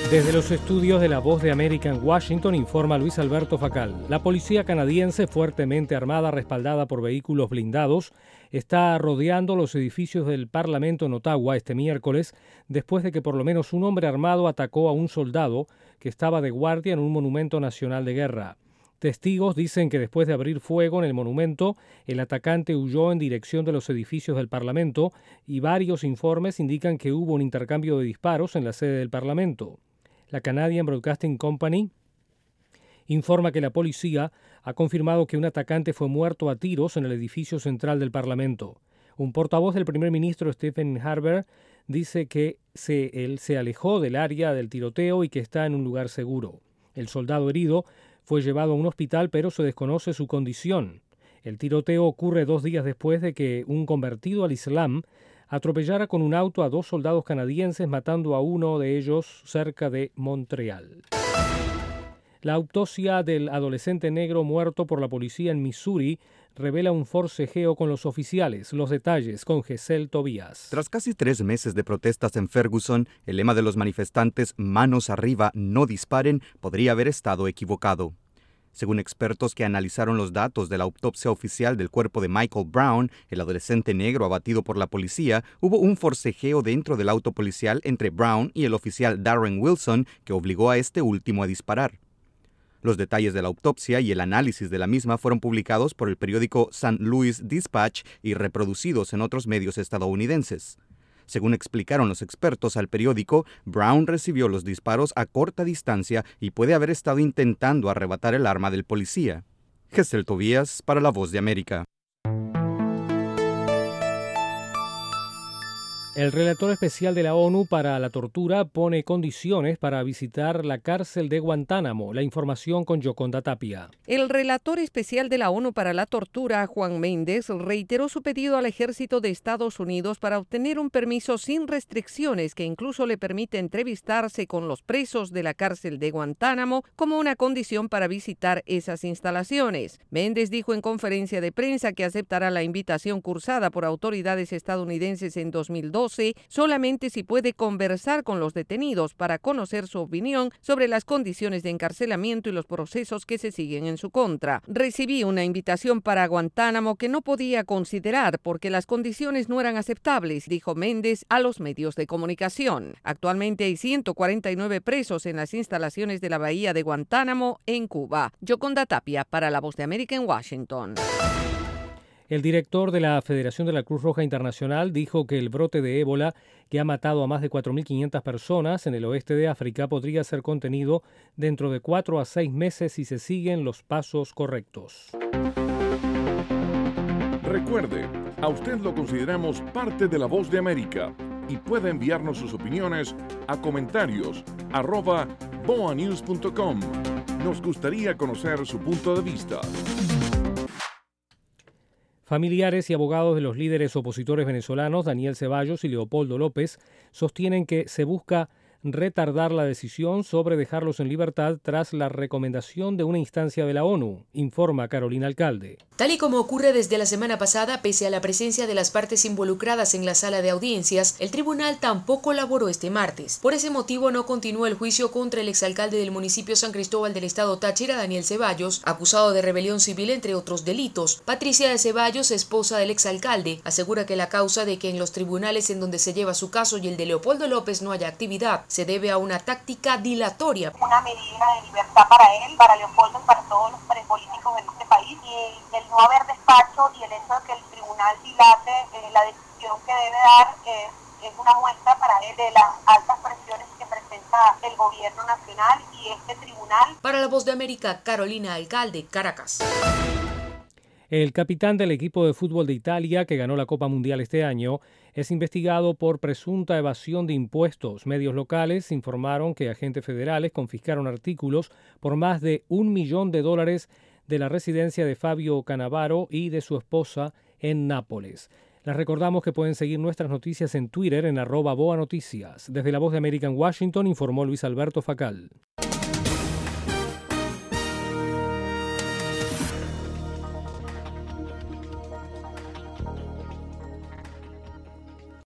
Desde los estudios de La Voz de América en Washington informa Luis Alberto Facal. La policía canadiense, fuertemente armada, respaldada por vehículos blindados, está rodeando los edificios del Parlamento en Ottawa este miércoles, después de que por lo menos un hombre armado atacó a un soldado que estaba de guardia en un monumento nacional de guerra. Testigos dicen que después de abrir fuego en el monumento, el atacante huyó en dirección de los edificios del Parlamento y varios informes indican que hubo un intercambio de disparos en la sede del Parlamento. La Canadian Broadcasting Company informa que la policía ha confirmado que un atacante fue muerto a tiros en el edificio central del Parlamento. Un portavoz del primer ministro Stephen Harper dice que él se alejó del área del tiroteo y que está en un lugar seguro. El soldado herido fue llevado a un hospital, pero se desconoce su condición. El tiroteo ocurre 2 días después de que un convertido al Islam atropellara con un auto a 2 soldados canadienses, matando a uno de ellos cerca de Montreal. La autopsia del adolescente negro muerto por la policía en Missouri revela un forcejeo con los oficiales. Los detalles con Gesell Tobías. Tras casi 3 meses de protestas en Ferguson, el lema de los manifestantes «Manos arriba, no disparen» podría haber estado equivocado. Según expertos que analizaron los datos de la autopsia oficial del cuerpo de Michael Brown, el adolescente negro abatido por la policía, hubo un forcejeo dentro del auto policial entre Brown y el oficial Darren Wilson que obligó a este último a disparar. Los detalles de la autopsia y el análisis de la misma fueron publicados por el periódico St. Louis Dispatch y reproducidos en otros medios estadounidenses. Según explicaron los expertos al periódico, Brown recibió los disparos a corta distancia y puede haber estado intentando arrebatar el arma del policía. Gesell Tobías para La Voz de América. El relator especial de la ONU para la tortura pone condiciones para visitar la cárcel de Guantánamo. La información con Yoconda Tapia. El relator especial de la ONU para la tortura, Juan Méndez, reiteró su pedido al ejército de Estados Unidos para obtener un permiso sin restricciones que incluso le permite entrevistarse con los presos de la cárcel de Guantánamo como una condición para visitar esas instalaciones. Méndez dijo en conferencia de prensa que aceptará la invitación cursada por autoridades estadounidenses en 2012 solamente si puede conversar con los detenidos para conocer su opinión sobre las condiciones de encarcelamiento y los procesos que se siguen en su contra. Recibí una invitación para Guantánamo que no podía considerar porque las condiciones no eran aceptables, dijo Méndez a los medios de comunicación. Actualmente hay 149 presos en las instalaciones de la bahía de Guantánamo en Cuba. Yoconda Tapia para La Voz de América en Washington. El director de la Federación de la Cruz Roja Internacional dijo que el brote de ébola, que ha matado a más de 4.500 personas en el oeste de África, podría ser contenido dentro de 4 a 6 meses si se siguen los pasos correctos. Recuerde, a usted lo consideramos parte de La Voz de América y puede enviarnos sus opiniones a comentarios@boanews.com. Nos gustaría conocer su punto de vista. Familiares y abogados de los líderes opositores venezolanos Daniel Ceballos y Leopoldo López sostienen que se busca retardar la decisión sobre dejarlos en libertad tras la recomendación de una instancia de la ONU, informa Carolina Alcalde. Tal y como ocurre desde la semana pasada, pese a la presencia de las partes involucradas en la sala de audiencias, el tribunal tampoco laboró este martes. Por ese motivo no continúa el juicio contra el exalcalde del municipio San Cristóbal del estado Táchira, Daniel Ceballos, acusado de rebelión civil entre otros delitos. Patricia de Ceballos, esposa del exalcalde, asegura que la causa de que en los tribunales en donde se lleva su caso y el de Leopoldo López no haya actividad se debe a una táctica dilatoria. Una medida de libertad para él, para Leopoldo y para todos los políticos en este país, y el no haber despacho y el hecho de que el tribunal dilate la decisión que debe dar es una muestra para él de las altas presiones que presenta el gobierno nacional y este tribunal. Para La Voz de América, Carolina Alcalde, Caracas. El capitán del equipo de fútbol de Italia, que ganó la Copa Mundial este año, es investigado por presunta evasión de impuestos. Medios locales informaron que agentes federales confiscaron artículos por más de $1 millón de la residencia de Fabio Cannavaro y de su esposa en Nápoles. Les recordamos que pueden seguir nuestras noticias en Twitter en @boanoticias. Desde La Voz de América en Washington informó Luis Alberto Facal.